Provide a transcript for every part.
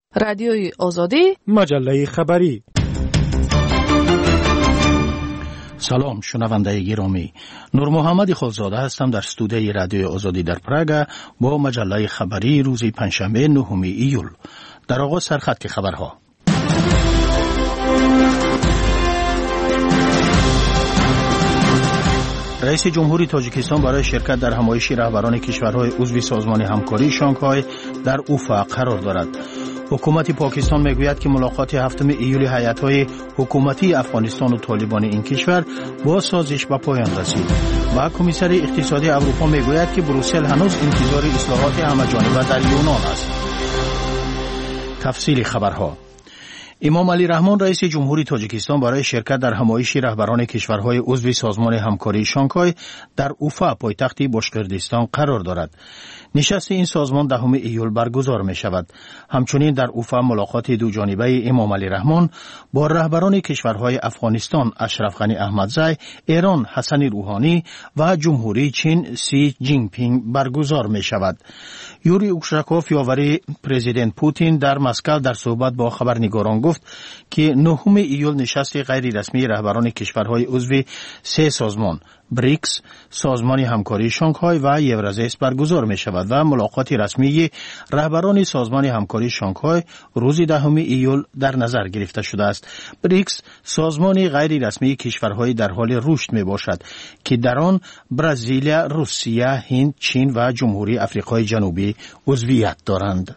رادیوی آزادی، مجله خبری. سلام شنونده گرامی، نور محمد خالزاده هستم در استودیوی رادیوی آزادی در پراگ با مجله خبری روز پنجشنبه 9 ایول. در آغاز سرخط خبرها. رئیس جمهوری تاجیکستان برای شرکت در همایش رهبران کشورهای عضو سازمان همکاری شانگهای در اوفا قرار دارد. حکومت پاکستان میگوید که ملاقات 7 ایول هیئت‌های حکومتی افغانستان و طالبان این کشور با سازش به پایان رسید و کمیسر اقتصادی اروپا میگوید که بروسل هنوز انتظار اصلاحات همه‌جانبه در یونان است. تفصیل خبرها. امام علی رحمان رئیس جمهوری تاجیکستان برای شرکت در همایش رهبران کشورهای عضو سازمان همکاری شانگهای در اوفا پایتخت باشقردستان قرار دارد. نشست این سازمان 10 ایول برگزار می شود. همچنین در اوفا ملاقات دو جانبه امام علی رحمان با رهبران کشورهای افغانستان اشرف غنی احمدزی، ایران حسن روحانی و جمهوری چین سی جین پینگ برگزار می شود. یوری اوکشاکوف یاور پرزیدنت پوتین در مسکو در صحبت با خبرنگاران گفت که 9 ایول نشست غیر رسمی رهبران کشورهای عضو سه سازمان بریکس، سازمان همکاری شانگهای و یورازیس برگزار می شود و ملاقات رسمی رهبران سازمان همکاری شانگهای روز 10 ایول در نظر گرفته شده است. بریکس سازمان غیر رسمی کشورهای در حال رشد می باشد که در آن برزیل، روسیه، هند، چین و جمهوری آفریقای جنوبی عضویت دارند.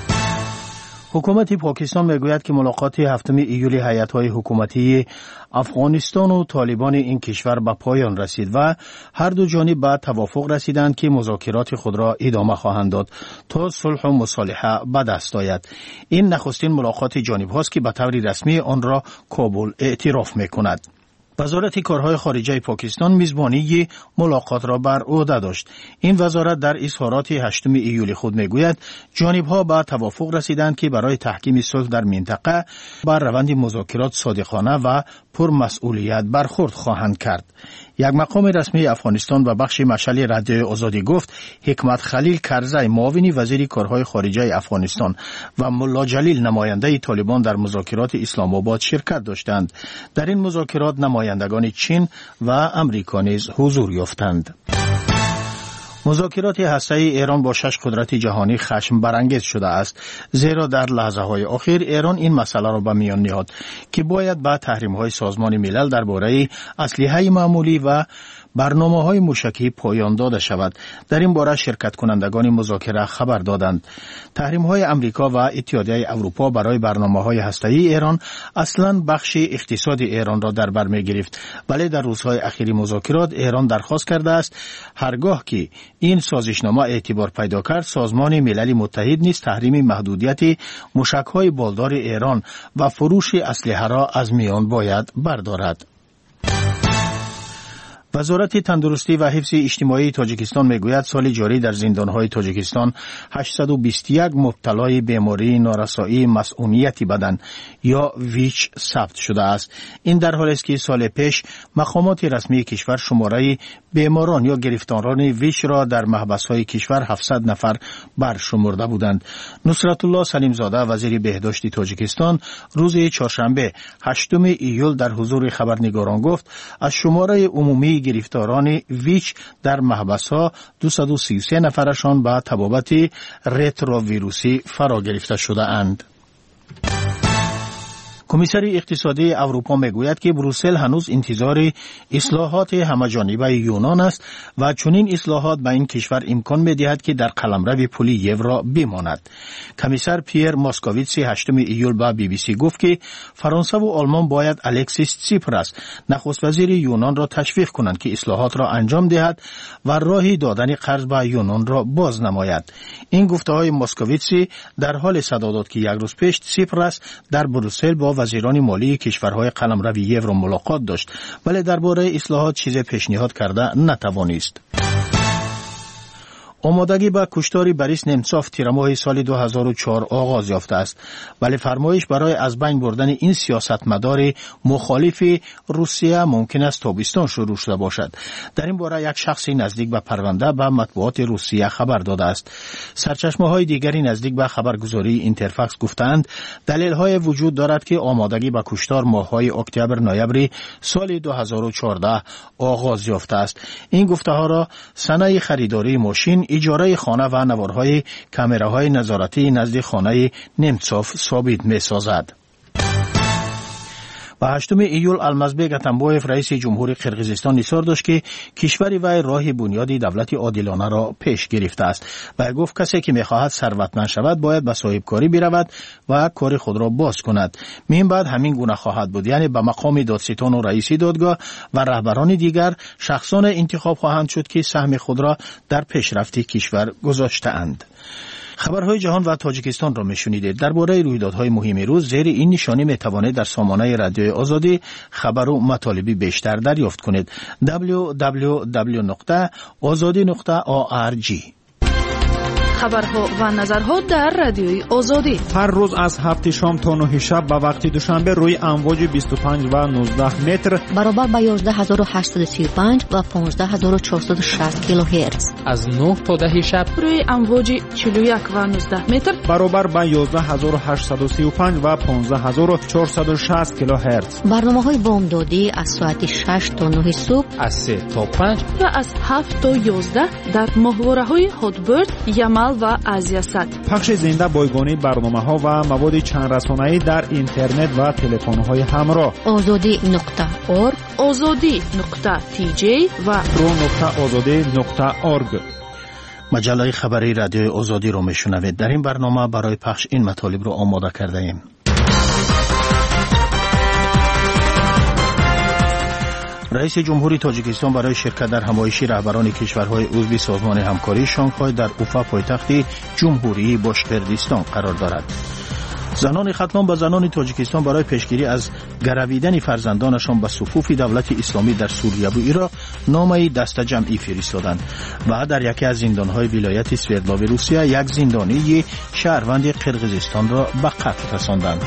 حکومت پاکستان میگوید که ملاقات 7 ایول هیئت‌های حکومتی افغانستان و طالبان این کشور به پایان رسید و هر دو جانب به توافق رسیدند که مذاکرات خود را ادامه خواهند داد تا صلح و مصالحه به دست آید. این نخستین ملاقات جانب هاست که به طور رسمی آن را کابل اعتراف میکند. وزارت کارهای خارجه پاکستان میزبانی ملاقات را بر عهده داشت. این وزارت در اظهارات 8 ایول خود میگوید جانب‌ها به توافق رسیدند که برای تحکیم صلح در منطقه بر روند مذاکرات صادقانه و پرمسئولیت برخورد خواهند کرد. یک مقام رسمی افغانستان و بخش مشعل رادیوی آزادی گفت حکمت خلیل کرزی معاون وزیر کارهای خارجه افغانستان و ملا جلیل نماینده طالبان در مذاکرات اسلام آباد شرکت داشتند. در این مذاکرات نمایندگان چین و امریکا نیز حضور یافتند. مذاکرات هسته‌ای ایران با 6 قدرت جهانی خشم برانگیز شده است، زیرا در لحظه‌های اخیر ایران این مسئله را به میان نهاد که باید با تحریم‌های سازمان ملل درباره اسلحه معمولی و برنامه‌های موشکی پایان داده شود. در این باره شرکت کنندگان مذاکره خبر دادند. تحریم‌های آمریکا و اتحادیه اروپا برای برنامه‌های هسته‌ای ایران اصلاً بخش اقتصاد ایران را در بر می‌گرفت، ولی در روزهای اخیر مذاکرات ایران درخواست کرده است هرگاه که این سازشنامه اعتبار پیدا کرد سازمان ملل متحد نیز تحریم محدودیت موشک‌های بالدار ایران و فروش اسلحه را از میان باید بردارد. وزارت تندرستی و حفظ اجتماعی تاجیکستان میگوید سال جاری در زندانهای تاجیکستان 821 مبتلای بیماری نارسایی مسئولیت بدن یا ویچ ثبت شده است. این در حالی است که سال پیش مقامات رسمی کشور شماره بیماران یا گرفتاران ویچ را در محبس‌های کشور 700 نفر برشمرده بودند. نصرت الله سلیم زاده وزیر بهداشت تاجیکستان روز چهارشنبه 8 ایول در حضور خبرنگاران گفت از شماره عمومی گرفتاران ویچ در محبس‌ها 233 نفرشان به تبابت رتروویروسی فرا گرفته شده اند. کمیسر اقتصادی اروپا میگوید که بروسل هنوز انتظار اصلاحات همه‌جانبه یونان است و چنین اصلاحات به این کشور امکان می‌دهد که در قلمرو پول یورو بماند. کمیسر پیر ماسکوویتسی 8 ایول به بی بی سی گفت که فرانسه و آلمان باید الکسیس تسیپراس نخست وزیر یونان را تشویق کنند که اصلاحات را انجام دهد و راه دادن قرض به یونان را باز نماید. این گفته‌های ماسکوویتسی در حال صدا داد که یک روز پیش تسیپراس در بروسل با وزیران مالی کشورهای قلمرو یورو ملاقات داشت، ولی درباره اصلاحات چیز پیشنهاد کرده نتوانست. آمادگی به کشتار بوریس نمتسوف تیر ماه سال 2004 آغاز یافته است، ولی فرمایش برای از بین بردن این سیاستمدار مخالف روسیه ممکن است تابستان شروع شده باشد. در این باره یک شخصی نزدیک به پرونده به مطبوعات روسیه خبر داده است. سرچشمه‌های دیگری نزدیک به خبرگزاری اینترفاکس گفتند دلیل‌های وجود دارد که آمادگی به کشتار ماه‌های اکتبر نوامبر سال 2014 آغاز یافته است. این گفته‌ها را صنایع خریداری ماشین، اجاره خانه و نوارهای کامراهای نظارتی نزد خانه نمتسوف ثابت می‌سازد. و 8 ایول المازبек اتمبایف رئیس جمهوری قرقیزستان اصرار داشت که کشور وی راه بنیادی دولت عادلانه را پیش گرفته است و گفت کسی که می‌خواهد ثروتمند شود باید به صاحبکاری برود و کار خود را باز کند. من بعد همین گونه خواهد بود، یعنی به مقام دادستان و رئیس دادگاه و رهبران دیگر شخصان انتخاب خواهند شد که سهم خود را در پیشرفت کشور گذاشته‌اند. خبرهای جهان و تاجیکستان را میشنیدید. درباره رویدادهای مهم روز زیر این نشانی میتوانید در سامانه رادیوی آزادی خبر و مطالبی بیشتر دریافت کنید. www.azadi.org. خبرها و نظرها در رادیوی آزادی هر روز از 7 شام تا 9 شب به وقت دوشنبه روی امواج 25 و 19 متر برابر با 11835 و 15460 کیلوهرتز. از 9 تا 10 شب روی امواج 41 و 19 متر برابر با 11835 و 15460 کیلوهرتز. برنامه‌های بامدادی از ساعت 6 تا 9 صبح، از 3 تا 5 و از 7 تا 11 در ماهواره‌های هاتبرد، یمل و آزیاسات. پخش زنده بایگانی برنامه‌ها و مواد چند رسانه‌ای در اینترنت و تلفن‌های همراه. azadi.org، azadi.tj و pro.azadi.org. مجله خبری رادیوی آزادی رو میشنوید. در این برنامه برای پخش این مطالب رو آماده کرده ایم. رئیس جمهوری تاجیکستان برای شرکت در همایشی رهبران کشورهای عضو سازمان همکاری شانگهای در اوفا پایتخت جمهوری باشقردستان قرار دارد. زنان ختنان به زنان تاجیکستان برای پیشگیری از گرویدن فرزندانشان به صفوف دولت اسلامی در سوریه و عراق نامه دست جمعی فرستادند و در یکی از زندانهای ولایت سوردلاو روسیه یک زندانی شهروند قرقیزستان را به قتل رساندند.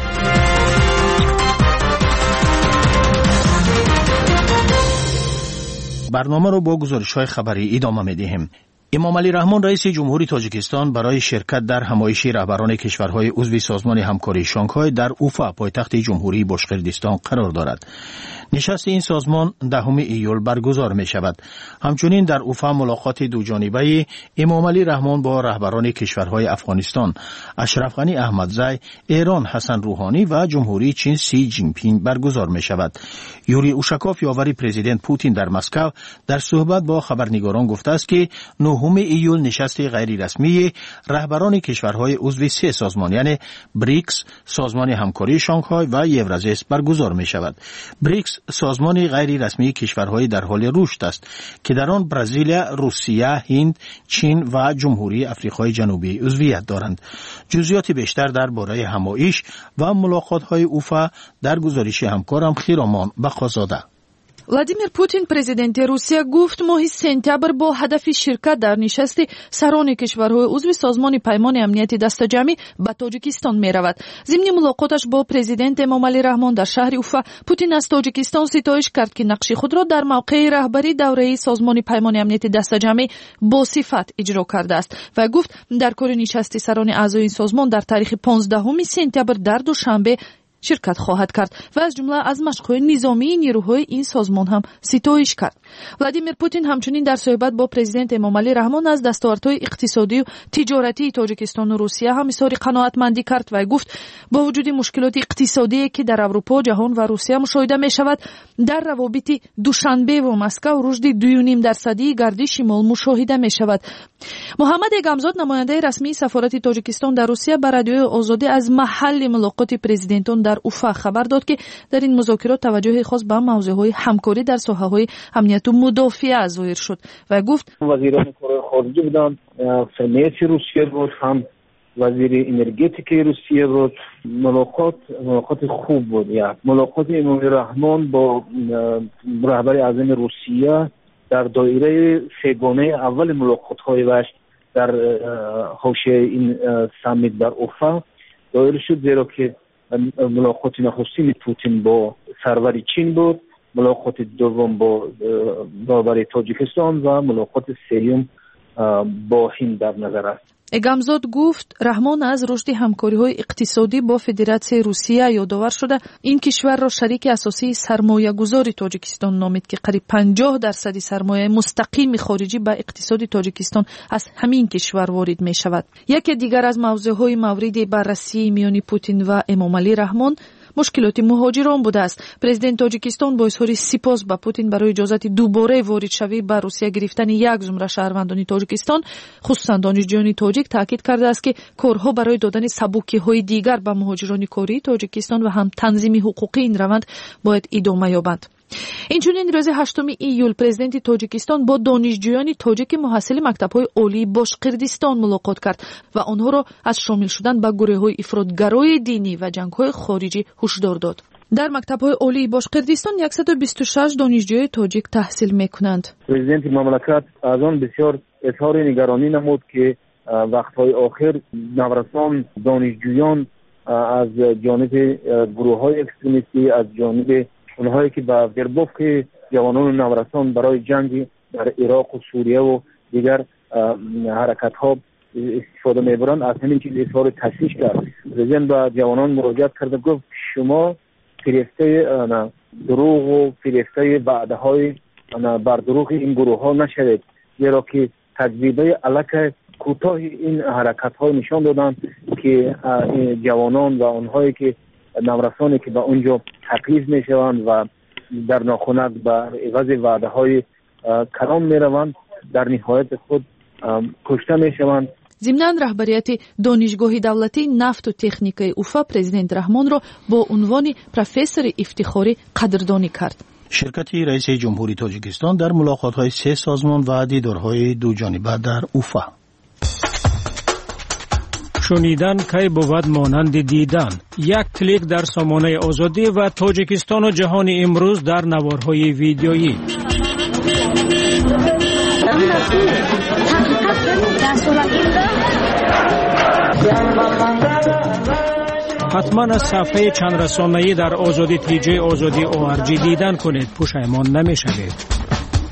برنامه رو با گزارش‌های خبری ادامه می‌دهیم. امام علی رحمان رئیس جمهوری تاجیکستان برای شرکت در همایشی رهبران کشورهای عضو سازمان همکاری شانگهای در اوفا پایتخت جمهوری باشقردستان قرار دارد. نشست این سازمان 10 ایول برگزار می شود. همچنین در اوفا ملاقات دوجانبه امام علی رحمان با رهبران کشورهای افغانستان اشرف غنی احمدزی، ایران حسن روحانی و جمهوری چین سی جین پینگ برگزار می شود. یوری اوشاکوف یاور پرزیدنت پوتین در مسکو در صحبت با خبرنگاران گفته است که 9 ایول نشست غیر رسمی رهبران کشورهای عضو 3 سازمان یعنی بریکس، سازمان همکاری شانگهای و یورازیس برگزار می شود. بریکس سازمان غیر رسمی کشورهای در حال رشد است که در آن برزیل، روسیه، هند، چین و جمهوری آفریقای جنوبی عضویت دارند. جزئیات بیشتر درباره همایش و ملاقات‌های اوفا در گزارش همکارم خیرامان بقازاده. владимир Путин президенти Русия гуфт моҳи сентябр бо ҳадафи ширкат дар нишасти сарони кишварҳои узви созмони паймони амнияти дастаҷамъӣ ба Тоҷикистон меравад. зимни мулоқоташ бо президент Эмомалӣ Раҳмон дар шаҳри Уфа Путин аз Тоҷикистон ситоиш кард ки нақши худро дар мавқеи раҳбарии давраи созмони паймони амнияти дастаҷамъӣ босифат иҷро кардааст. Вай гуфт дар кори нишасти сарони аъзои ин созмон дар таърихи 15 сентябр дар душанбе شرکت خواهد کرد و از جمله از مشق‌های نظامی نیروهای این سازمان هم ستایش کرد. ولادیمیر پوتین همچنین در صحبت با پرزیدنت امامعلی رحمان از دستاوردهای اقتصادی و تجارتی تاجیکستان و روسیه هم اظهار قناعتمندی کرد و گفت با وجود مشکلات اقتصادی که در اروپا، جهان و روسیه مشاهده می شود، در روابط دوشنبه و مسکو رشد 2.5% گردش مال مشاهده می شود. محمد گامزاد نماینده رسمی سفارت تاجیکستان در روسیه به رادیوی آزادی از محل ملاقات پرزیدنتان در اوفا خبر داد که در این مذاکرات توجه خاص به موضوعهای همکاری در ساحه‌های امنیت و مدافعه ظاهر شد و گفت وزیران کره خارجه بودند، صنعت روسیه بود، هم وزیر انرژتیک روسیه بود. ملاقات خوب بود. یا ملاقات امام رحمان با رهبر اعظم روسیه در دایره سگانه اول ملاقات‌های وش در حوزه این سامیت در اوفا دایر شد، زیرا که ملاقات نخستین پوتین با سرور چین بود، ملاقات دوم با رهبر تاجیکستان و ملاقات سوم با هند در نظر است. اگامزاد گفت رحمان از رشد همکاری‌های اقتصادی با فدراسیون روسیه یادآور شده این کشور را شریک اساسی سرمایه‌گذاری تاجیکستان نامید که قریب 50% سرمایه مستقیم خارجی به اقتصاد تاجیکستان از همین کشور وارد می‌شود. یکی دیگر از موضوع‌های مورد بررسی میان پوتین و امامعلی رحمان مشکلات مهاجران بوده است. پرزیدنت تاجیکستان با اظهار سپاس به پوتین برای اجازت دوباره وارد شوی به روسیه گرفتن یک زمره شهروندان تاجیکستان، خصوصا دانشجویان تاجیک، تاکید کرده است که کارها برای دادن سبوکی‌های دیگر به مهاجران کاری تاجیکستان و هم تنظیم حقوقی این روند باید ادامه یابد. اینچنین روز 8 ایول پرزیدنت تاجیکستان با دانشجویان تاجیک محصل مکتب‌های عالی باشقردستان ملاقات کرد و آنها را از شامل شدن به گروه‌های افراطگرای دینی و جنگ‌های خارجی هشدار داد. در مکتب‌های عالی باشقردستان 126 دانشجوی تاجیک تحصیل می‌کنند. پرزیدنت مملکت از آن بسیار اظهار نگرانی نمود که وقت‌های آخر نورسان دانشجویان از جانب گروه‌های اکستریمیستی، از جانب اونهایی که با گربوف که جوانان نورسان برای جنگ در عراق و سوریه و دیگر حرکت ها استفاده میبرند، از همین چیز اظهار تشویش کرد. پرزیدنت با جوانان مراجعت کرده، گفت شما فریفته دروغ و فریفته وعده های بر دروغ این گروه ها نشوید، زیرا که تجربه الک کوتاه این حرکت های نشان دادند که جوانان و اونهایی که نورسانی که به اونجا تقلیز می شوند و در ناخونک به عوض وعده های کلام می روند، در نهایت خود کشته می شوند. ضمناً رهبریت دانشگاه دولتی نفت و تکنیک اوفا پرزیدنت رحمان را با عنوان پروفسور افتخاری قدردانی کرد. شرکت رئیس جمهوری تاجیکستان در ملاقات‌های 3 سازمان و دیدارهای دو جانبه در اوفا. شنیدن کی بود مانند دیدن. یک کلیک در سامانه آزادی و تاجیکستان و جهان امروز در نوارهای ویدیویی. حتما از صفحه چند رسانه‌ای در آزادی تیجی آزادی ORG دیدن کنید، پشیمان نمی‌شوید.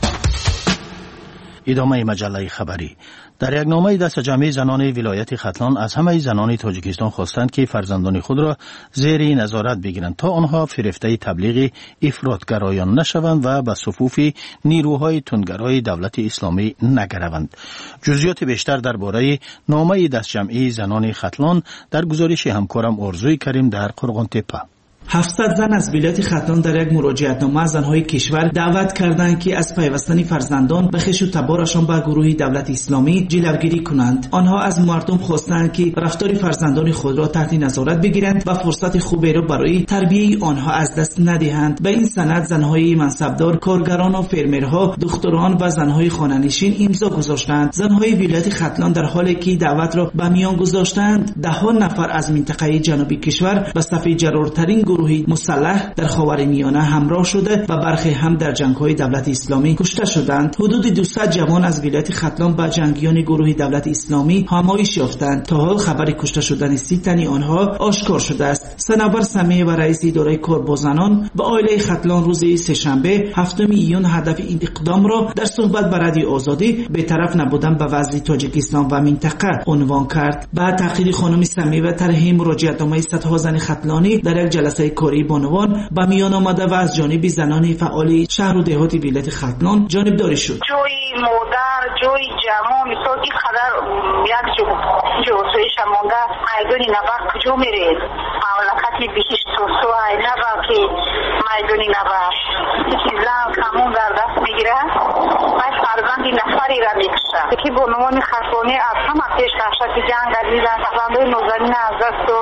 ادامه مجله خبری. در یک نامه دست جمعی زنان ولایت ختلان از همه زنان تاجیکستان خواستند که فرزندان خود را زیر نظارت بگیرند تا آنها فریفته تبلیغ افراطگرایان نشوند و به صفوف نیروهای تندگرای دولت اسلامی نگروند. جزئیات بیشتر درباره نامه دست جمعی زنان ختلان در گزارش همکارم آرزوی کریم در قرغن‌تپه. 700 زن از ولایت ختلان در یک مراجعتنامه از زنهای کشور دعوت کردند که از پیوستن فرزندان به خویش و تبارشان به گروه دولت اسلامی جلوگیری کنند. آنها از مردم خواستند که رفتار فرزندان خود را تحت نظارت بگیرند و فرصت خوبی را برای تربیت آنها از دست ندهند. به این سند زنهای منصبدار، کارگران و فرمرها، دختران و زنهای خانه‌نشین امضا گذاشتند. زنهای ولایت ختلان در حالی که دعوت را به میان گذاشتند، ده نفر از منطقه جنوبی کشور به صف جرارترین گروه مسلح در خاورمیانه همراه شده و برخی هم در جنگ‌های دولت اسلامی کشته شدند. حدود 200 جوان از ولایت ختلان به جنگیان گروه دولت اسلامی همایش یافتند. تا حال خبر کشته شدن 30 تن آنها آشکار شده است. سنوبر سمیع و رئیس اداره کار با زنان به عائله ختلان روز سه‌شنبه 7 ایون هدف این اقدام را در صحبت با رادیو آزادی به طرف نبودن به وضع تاجیکستان و منطقه عنوان کرد. بعد تحقیق خانم سمیع و طرح مراجعتنامه صدها زن ختلانی در یک جلسه کاری بانوان به میان آمده و از جانب زنان فعال شهر و دهات ولایت ختلان جانبداری شد. جوی مادر، جوی جوان، مثلا این خبر یک جو سویش مونده میدونی نبر کجا میره؟ مملکتی بهش تو نبر که میدونی نبر چیزا کمون در دست میگیره و فرزندی نفری را میکشه که بانوان ختلانی از همه پیش کشته که جنگ عزیزن فرزندای نوزنین از دست داده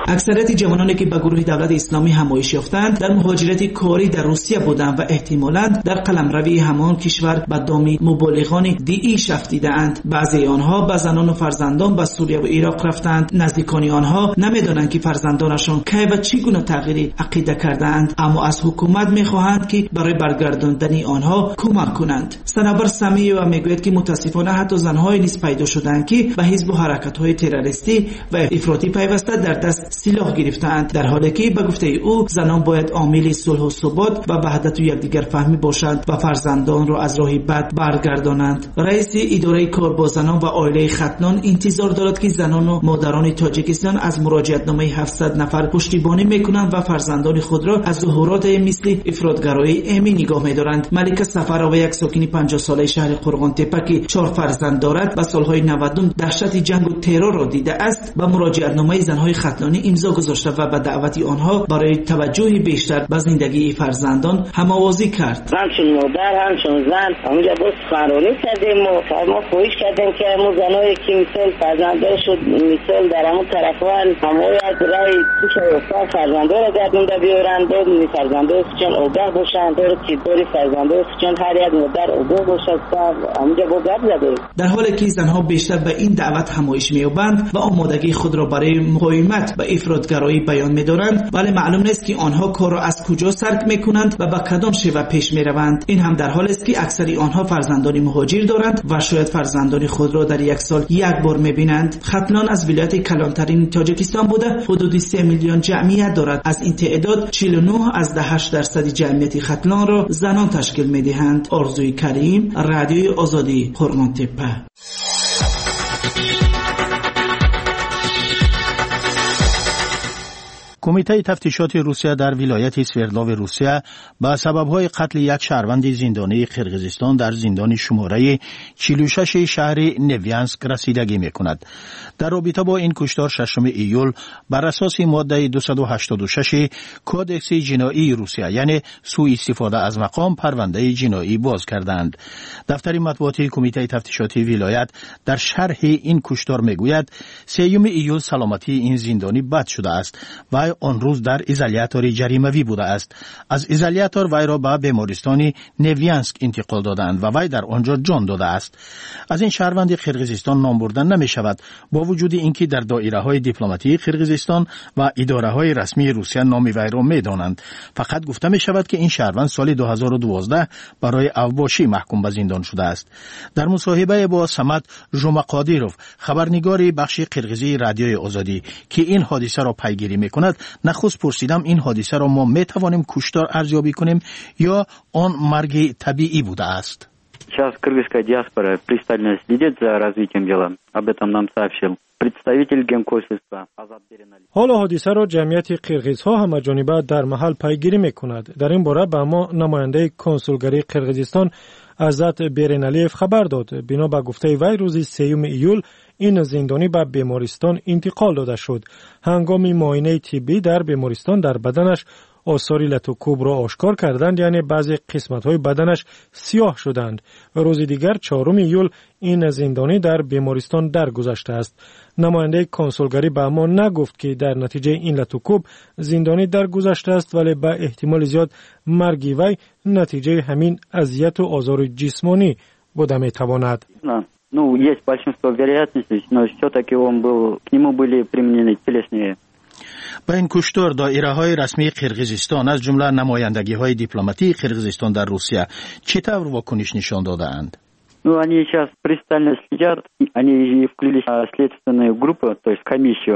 اکثریت جوانانی که به گروه دولت اسلامی همایش یافتند در مهاجرت کاری در روسیه بودند و احتمالاً در قلمروی همان کشور به دام مبالغان داعش رفتند. بعضی آنها به زنان و فرزندان به سوریه و عراق رفتند. نزدیکان آنها نمیدانند که فرزندانشان کی و چگونه تغییر عقیده کردند، اما از حکومت میخواهند که برای برگرداندن آنها کمک کنند. سنابر سمیه میگوید که متاسفانه حتی زنهای نیز پیدا شدند که به حزب و حرکت‌های تروریستی و افراطی پیوسته در دست سلاح گرفتند، در حالی که به گفته او زنان باید عامل صلح و ثبات و وحدت و یکدیگر فهمی باشند و فرزندان را از راه بد برگردانند. رئیس اداره کار با زنان و عائله ختنان انتظار دارد که زنان و مادران تاجیکستان از مراجعتنامه 700 نفر پشتیبانی میکنند و فرزندان خود را از ظهورات مثل افراطگرایی ایمی نگاه می‌دارند. ملکه سفرا، یک ساکن 50 ساله شهر قرغان تپه که 4 فرزند دارد، به سالهای 90 دهشت جنگ و ترور را دیده است، با مراجعتنامه زنهای ختنانی امضا گذاشته و به دعوت آنها برای توجه بیشتر به زندگی فرزندان هم‌آوازی کرد. همچون مادر همچون زن همونجا باز فراری کردیم و ما خواهش کردیم که همون زنهایی که مثل فرزندان شد مثل در همون طرفان همون از رای توش اوفا فرزندان را گردونده بیارند و فرزندان سچن اوگه باشند و چیزداری فرزندان سچن هر یک مادر اوگه باشد همونجا با گرد زده. در حالی که زنها بیشتر به این دعوت همایش می‌یابند و آمادگی خود را برای مقاومت به افراطگرایی بیان می‌دارند، ولی معلوم نیست که آنها کار را از کجا سرک می‌کنند و به کدام شیوه پیش می‌روند. این هم در حالی است که اکثر آنها فرزندان مهاجر دارند و شاید فرزندان خود را در یک سال یک بار می‌بینند. ختنان از ولایت کلانترین تاجیکستان بوده، حدود 3 میلیون جمعیت دارد. از این تعداد 49.8% جمعیت ختنان را زنان تشکیل می‌دهند. آرزوی کریم، رادیوی آزادی، قرغان تپه. کمیته تفتیشات روسیه در ولایت سوردلاو روسیه با سبب‌های قتل یک شهروند زندانی قرقیزستان در زندان شماره 46 شهر نویانسک رسیدگی می‌کند. در رابطه با این کشتار 6 ایول بر اساس ماده 286 کودکس جنایی روسیه یعنی سوء استفاده از مقام پرونده جنایی باز کردند. دفتر مطبوعاتی کمیته تفتیشاتی ولایت در شرح این کشتار میگوید 3 ایول سلامتی این زندانی بد شده است و آن روز در ایزولیاتور جریموی بوده است. از ایزولیاتور وی را به بیمارستان نویانسک انتقال دادند و وی در آنجا جان داده است. از این شهروند قرقیزستان نام بردن نمی شود، با وجود اینکه در دایره های دیپلماتی قرقیزستان و اداره های رسمی روسیه نام وی را می دانند. فقط گفته می شود که این شهروند سال 2012 برای اوباشی محکوم به زندان شده است. در مصاحبه با سمت ژومقادیروف، خبرنگار بخش قرقیزی رادیوی آزادی که این حادثه را پیگیری می کند، نخست پرسیدم این حادثه را ما می توانیم کشتار ارزیابی کنیم یا آن مرگ طبیعی بوده است. Сейчас кыргызская диаспора пристально следит за развитием дела. Об этом нам сообщил представитель генконсульства Азат Беренали. حال حادثه را جمعیت قرقیزها همه‌جانبه در محل پیگیری می‌کند. در این باره به ما نماینده کنسولگری قرقیزستان عزت برینالیف خبر داد. بنا به گفته وی روز 3 ایول این زندانی به بیمارستان انتقال داده شد. هنگام معاینه طبی در بیمارستان در بدنش آثار لتوکوب را آشکار کردند، یعنی بعضی قسمت‌های بدنش سیاه شدند. و روز دیگر 4 ایول این زندانی در بیمارستان درگذشته است. نماینده کنسولگری به ما نگفت که در نتیجه این لتوکوب زندانی درگذشته است، ولی به احتمال زیاد مرگ وی نتیجه همین اذیت و آزار جسمانی بوده می‌تواند. Ну, есть большинство вероятностей, но все-таки к нему были применены телесные. با این کشتار دایره‌های رسمی قرقیزستان از جمله نمایندگی‌های دیپلماتی قرقیزستان در روسیه چطور واکنش نشان داده‌اند؟ Ну, они сейчас пристально следят, они включили следственную группу, то есть комиссию.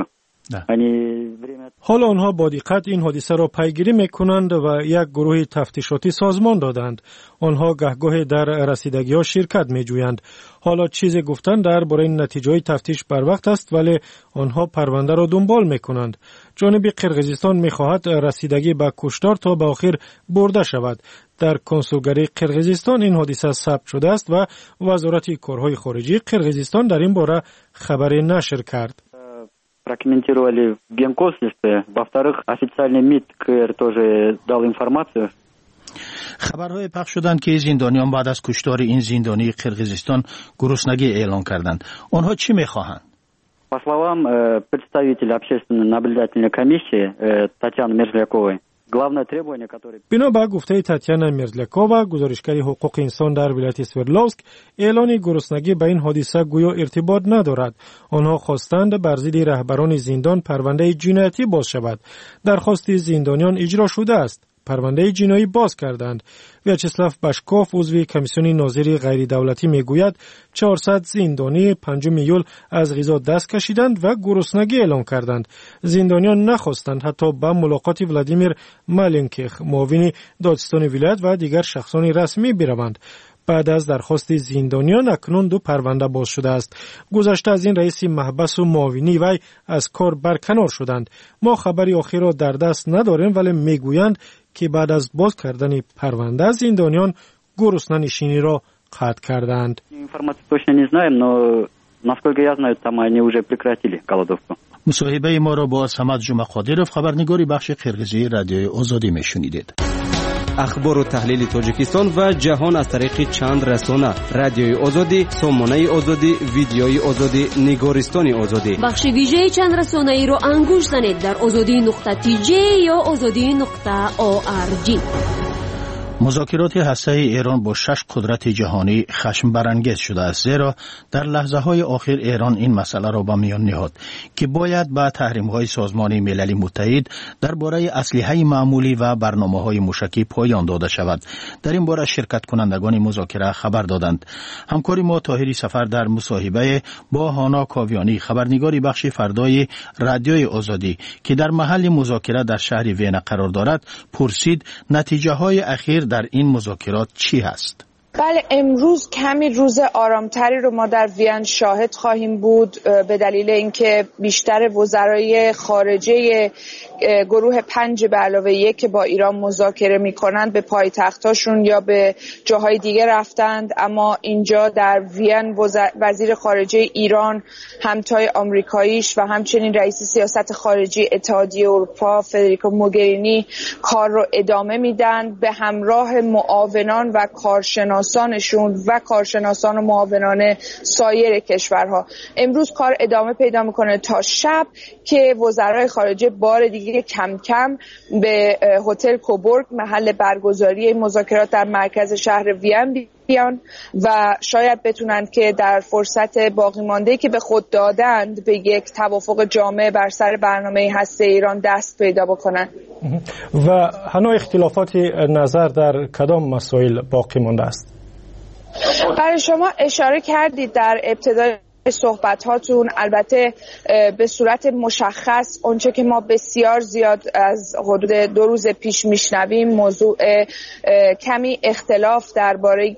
حال آنها با دقت این حادثه را پیگیری می‌کنند و یک گروه تفتیشاتی سازمان دادند. آنها گهگاه در رسیدگی‌ها شرکت می‌جویند. حالا چیزی گفتن درباره نتیجه تفتیش بر وقت است، ولی آنها پرونده را دنبال می‌کنند. جانب قرقیزستان می‌خواهد رسیدگی به کشتار تا به آخر برده شود. در کنسولگری قرقیزستان این حادثه ثبت شده است و وزارت کارهای خارجی قرقیزستان در این باره خبری نشر کرد. Прокомментировали в генконсульстве. Во-вторых, официальный МИД КР тоже дал информацию. خبرهای پخش شدند که زندانیان بعد از کشتار این زندانی قرقیزستان گرسنگی اعلان کردند. آنها چی می‌خواهند؟ По словам представителя общественной наблюдательной комиссии Татьяны Мерзляковой, главное требование, которое... بنا به گفته تاتیانا مرزلیکووا، گزارشگر حقوق انسان در ولایت سوردلوفسک، اعلان گرسنگی به این حادثه گویا ارتباط ندارد. آنها خواستند بر ضد رهبران زندان پرونده جنایتی باز شود. درخواست زندانیان اجرا شده است. پرونده جنایی باز کردند. ویاچسلاف باشکوف، عضو کمیسیون ناظری غیر دولتی میگوید 400 زندانی 5 یول از غذا دست کشیدند و گرسنگی اعلان کردند. زندانیان نخواستند حتی به ملاقات ولادیمیر مالینکیخ، معاون دادستان ولایت و دیگر شخصان رسمی بروند. بعد از درخواست زندانیان اکنون 2 پرونده باز شده است. گذشته از این رئیس محبس و معاونی وی از کار برکنار شدند. ما خبری آخر را در دست نداریم، ولی میگویند که بعد از باز کردن پرونده زندانیان گرسنه نشینی را قطع کردند. Информацию точно не знаем, но насколько я знаю, там они уже прекратили голодовку. مصاحبه ما را با صمد جمعه قادرов، خبرنگاری بخش قرقیزی رادیوی آزادی میشنیدید. اخبار و تحلیل تاجیکستان و جهان از طریق چند رسانه: رادیوی آزادی، سامانه آزادی، ویدیوی آزادی، نگارستان آزادی. بخش ویژه چند رسانه ای را انگوش زنید در azadi.tj یا azadi.org. مذاکرات هسته‌ای ایران با 6 قدرت جهانی خشم برانگیز شده است، زیرا در لحظه‌های آخر ایران این مسئله را به میان نهاد که باید به تحریم‌های سازمان ملل متحد درباره اسلحه معمولی و برنامه‌های موشکی پایان داده شود. در این باره شرکت کنندگان مذاکره خبر دادند. همکار ما طاهری سفر در مصاحبه با هانا کاویانی، خبرنگاری بخش فردای رادیوی آزادی که در محل مذاکره در شهر وین قرار دارد، پرسید نتیجه‌های اخیر در این مذاکرات چی هست؟ بله، امروز کمی روز آرامتری رو ما در وین شاهد خواهیم بود به دلیل اینکه بیشتر وزرای خارجه گروه 5+1 که با ایران مذاکره میکنند به پایتختاشون یا به جاهای دیگه رفتند، اما اینجا در وین وزیر خارجه ایران، همتای آمریکاییش و همچنین رئیس سیاست خارجی اتحادیه اروپا فدریکو موگرینی کار رو ادامه میدن به همراه معاونان و کارشناسانشون و کارشناسان و معاونان سایر کشورها. امروز کار ادامه پیدا میکنه تا شب که وزرای خارجه بار دیگه کم کم به هتل کوبورگ، محل برگزاری مذاکرات در مرکز شهر وین بیان و شاید بتونند که در فرصت باقی مانده که به خود دادند به یک توافق جامع بر سر برنامه هسته ایران دست پیدا بکنند. و هنوز اختلافات نظر در کدام مسائل باقی مانده است؟ برای شما اشاره کردید در ابتدای صحبت هاتون، البته به صورت مشخص اونچه که ما بسیار زیاد از حدود 2 روز پیش میشنویم موضوع کمی اختلاف درباره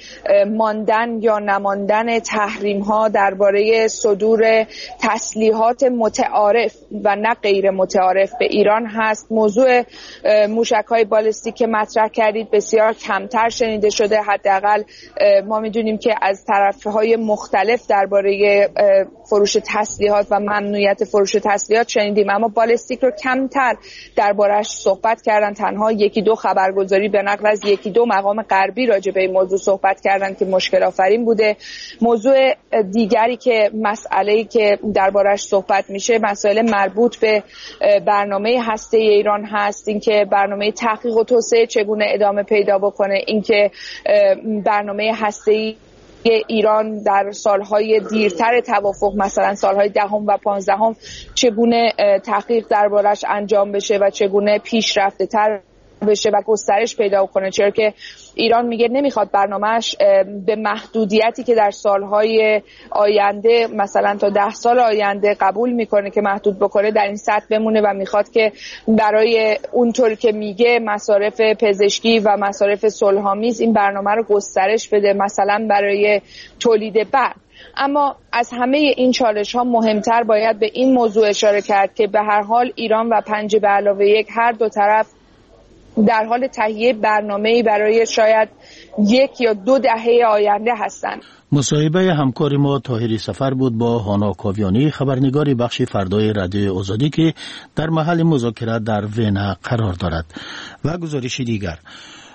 ماندن یا نماندن تحریم ها درباره صدور تسلیحات متعارف و نه غیر متعارف به ایران هست. موضوع موشک های بالستیک که مطرح کردید بسیار کمتر شنیده شده. حداقل ما میدونیم که از طرفهای مختلف درباره فروش تسلیحات و ممنوعیت فروش تسلیحات شنیدیم، اما بالستیک رو کمتر درباره‌اش صحبت کردن. تنها 1-2 خبرگزاری به نقل از 1-2 مقام غربی راجع به این موضوع صحبت کردن که مشکل آفرین بوده. موضوع دیگری که مسئله‌ای که درباره‌اش صحبت میشه مسائل مربوط به برنامه هسته ایران هست، اینکه برنامه تحقیق و توسعه چگونه ادامه پیدا بکنه، اینکه برنامه هسته‌ای ایران در سالهای دیرتر توافق، مثلا سالهای 10 و 15 چگونه تحقیق دربارش انجام بشه و چگونه پیشرفته تر بشه و گسترش پیدا کنه، چرا که ایران میگه نمیخواد برنامهش به محدودیتی که در سالهای آینده مثلا تا 10 سال آینده قبول میکنه که محدود بکنه در این سطح بمونه و میخواد که برای اونطور که میگه مصارف پزشکی و مصارف صلح‌آمیز این برنامه رو گسترش بده، مثلا برای تولید برق. اما از همه این چالش ها مهمتر باید به این موضوع اشاره کرد که به هر حال ایران و 5+1 هر دو طرف در حال تهیه برنامه‌ای برای شاید 1 یا 2 دهه آینده هستند. مصاحبه همکار ما طاهری سفر بود با هانا کاویانی، خبرنگاری بخش فردای رادیوی آزادی که در محل مذاکرات در وین قرار دارد. و گزارش دیگر: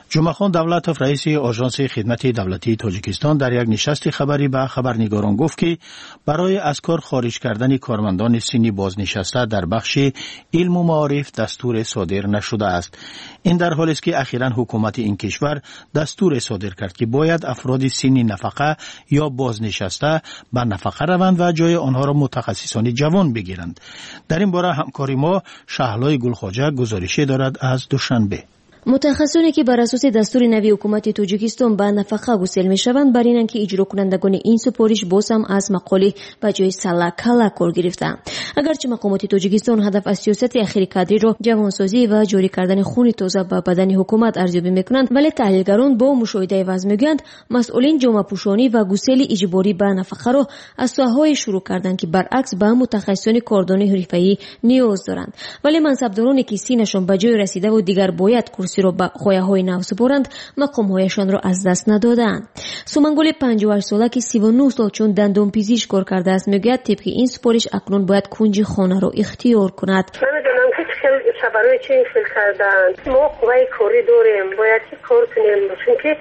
جمعخان دولتوف رئیس آژانس خدمت دولتی تاجیکستان در یک نشست خبری به خبرنگاران گفت که برای از کار خارج کردن کارمندان سنی بازنشسته در بخش علم و معارف دستور صادر نشده است. این در حالی است که اخیراً حکومت این کشور دستور صادر کرد که باید افراد سنی نفقه یا بازنشسته به نفقه روند و جای آنها را متخصصان جوان بگیرند. در این باره همکاری ما شهلای گلخواجه گزارشی دارد از دوشنبه. متخصصانی که بر اساس دستور نوی حکومت تاجیکستان به نفقه گسیل میشوند بر اینند که اجرا کنندگان این سپارش باز هم از مقاله به جای سلا کلا کار گرفتند. اگرچه مقامات تاجیکستان هدف از سیاست اخیر کادری را جوانسازی و جاری کردن خون تازه به بدن حکومت ارزیابی میکنند، ولی تحلیلگران با مشاهده وضع میگویند مسئولین جامعه پوشانی و گسیل اجباری به نفقه را از ساحه‌های شروع کردند که برعکس به متخصصان کاردان حرفه‌ای نیاز دارند، ولی منصبدارانی که سینشان به جای رسیده و دیگر باید رو به خواههای نو سپارند مقامهایشان را از دست ندادند. سومنگل 58 ساله که 39 سال چون دندان پزشک کار کرده است میگوید طبق این سپارش اکنون باید کنج خانه را اختیار کند. نمیدونم که برای چه این فیل کردن. ما قوه کاری داریم، باید کار کنیم، چون که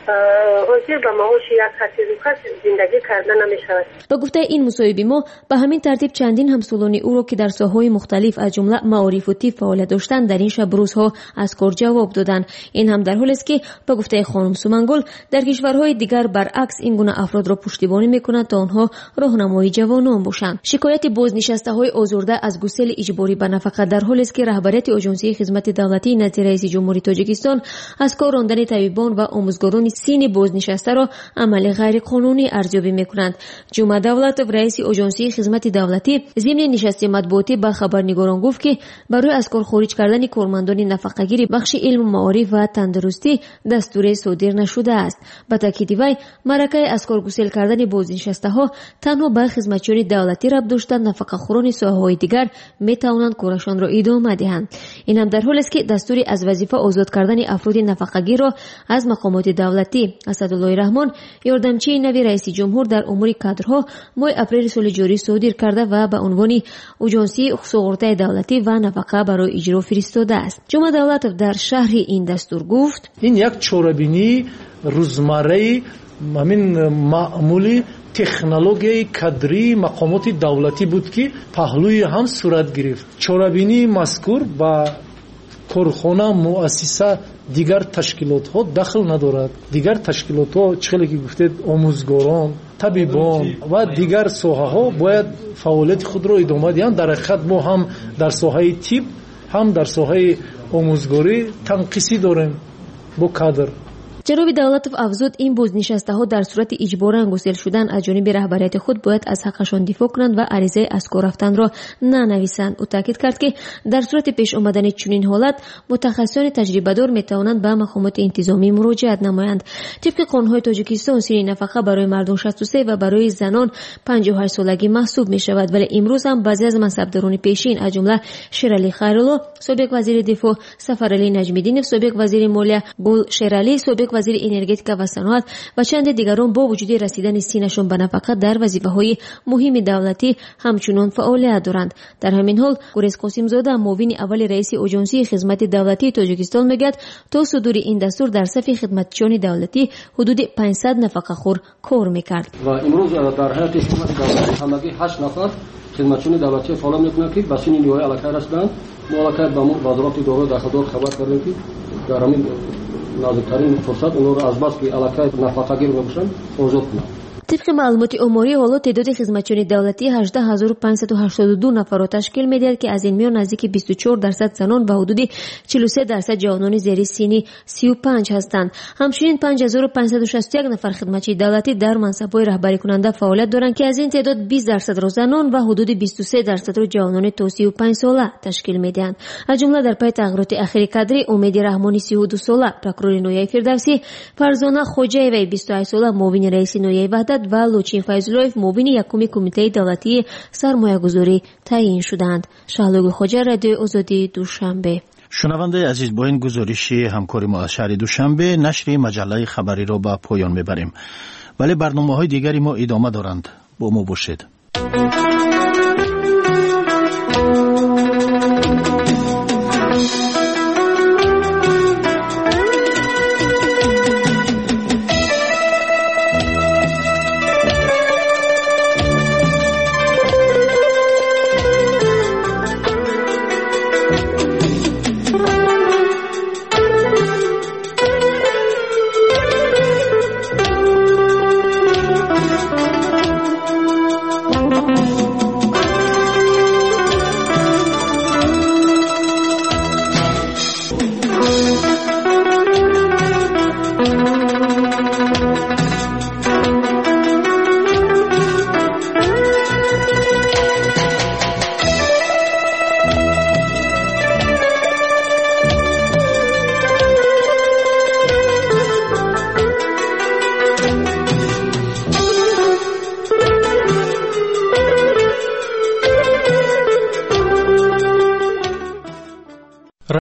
حاضر به معاش یک حقیقت زندگی کردن نمیشود. با گفته این مصاحبه ما به همین ترتیب چندین همسالان او را که در ساحه‌های مختلف از جمله معارف و طب فعالیت داشتند در این شب روزها از کار جواب دادند. این هم در حالی است که با گفته خانم سومنگل در کشورهای دیگر برعکس این گونه افراد را پشتیبانی می‌کند تا آنها راهنمای جوانان باشند. شکایت بازنشسته‌های آزرده از گسیل اجباری به نفقه در حالی است که رهبریت آژانس خدمت دولتی نزد رئیس جمهوری تاجیکستان از کار راندن طبیبان و آموزگاران سین بازنشسته را عمل غیر قانونی ارزیابی می‌کنند. جمعه دولتوف رئیس آژانس خدمت دولتی ضمن نشست مطبوعاتی با خبرنگاران گفت که برای از کار خارج کردن کارمندان نفقه‌گیر بخش علم و معارف و تندرستی دستور صادر نشده است. با تاکید وی مرکه از کار گسیل کردن بازنشسته‌ها تنها به خدمتچیان دولتی ربط داشته نفقه‌خوران ساحه‌های دیگر می‌توانند کارشان را ادامه دهند. این هم در حالی است که دستوری از وظیفه آزاد کردن افراد نفقه‌گیر را از مقامات دولتی اسدالله رحمان یاردمچی نوی رئیس جمهور در امور کادرها ماه اپریل سال جاری صادر کرده و به عنوان آژانس سقراطی دولتی و نفقه برای اجرا فرستاده است. جمعه دولتوف در شرح این دستور گفت این یک چورابینی روزمره همین معمولی تکنولوژی کادری مقامات دولتی بود که پهلوی هم صورت گرفت. چورابینی مذکور با کارخانه مؤسسه دیگر تشکیلات ها دخل ندارد. دیگر تشکیلات ها چخیلی که گفتید آموزگاران، طبیبان و دیگر ساحه ها باید فعالیت خود را ادامه دهند. در حقیقت ما هم در ساحه طب هم در ساحه آموزگاری تنقیصی داریم با کادر. جناب دولتوف افزود این بازنشسته‌ها در صورت اجبار گسیل شدن از جانب رهبریت خود باید از حقشان دفاع کنند و عریضه از کار رفتن را ننویسند. او تاکید کرد که در صورت پیش آمدن چنین حالت متخصصان تجربه‌دار می‌توانند به مقامات انتظامی مراجعت نمایند. طبق قانون‌های تاجیکستان سن نفقه برای مردان 63 و برای زنان 58 سالگی محسوب می‌شود، ولی امروز هم بعضی از منصبداران پیشین از جمله شیرعلی خیرالله سابق وزیر دفاع، سفرعلی نجمیدینov سابق وزیر مالیه، گل شیرعلی سابق وزیر انرژتیک و صنعت و چند دیگران با وجود رسیدن سینشان به نفقه در وظیفه‌های مهم دولتی همچنان فعالیت دارند. در همین حال گریز قاسم زاده معاون اول رئیس آژانس خدمت دولتی تاجیکستان میگوید تا صدور این دستور در صف خدمتچیان دولتی حدود 500 نفقه خور کار میکرد. و امروز در هیئت خدمت دولتی همگی 8 نفر خدمتچیان دولتی فعال میکنند که به سن نیای علاقه رسیدند. ما علاقه به وزارت دارو داخل خبر کردیم که در همین نازکترین فرصت اونها را از بس که علاقه نفقه‌گیر باشند آزاد کنند. طبق معلومات آماری حالا تعداد خدمتچیان دولتی 18582 نفر را تشکیل می‌دهد که از این میان نزدیک 24% زنان و حدود 43% جوانان زیر سن 35 هستند. همچنین 5561 نفر خدمتچی دولتی در منصب‌های رهبری کننده فعالیت دارند که از این تعداد 20% را زنان و حدود 23% را جوانان تا 35 ساله تشکیل می‌دهند. از جمله در پی تغییرات اخیر کادری امید رحمانی 32 ساله، پروکورور نویای فردوسی، فرزانه خوجایوی 28 ساله معاون رئیس نویای وحدت و لوچین فیضلویف معاون یکم کمیته دولتی سرمایه‌گذاری تعیین شدند. شهلوگ خوجه، رادیو آزادی، دوشنبه. شنونده عزیز، با این گزارش همکاری ما از شهر دوشنبه نشر مجله خبری را به پایان میبریم، ولی برنامه‌های دیگری ما ادامه دارند. با ما باشید.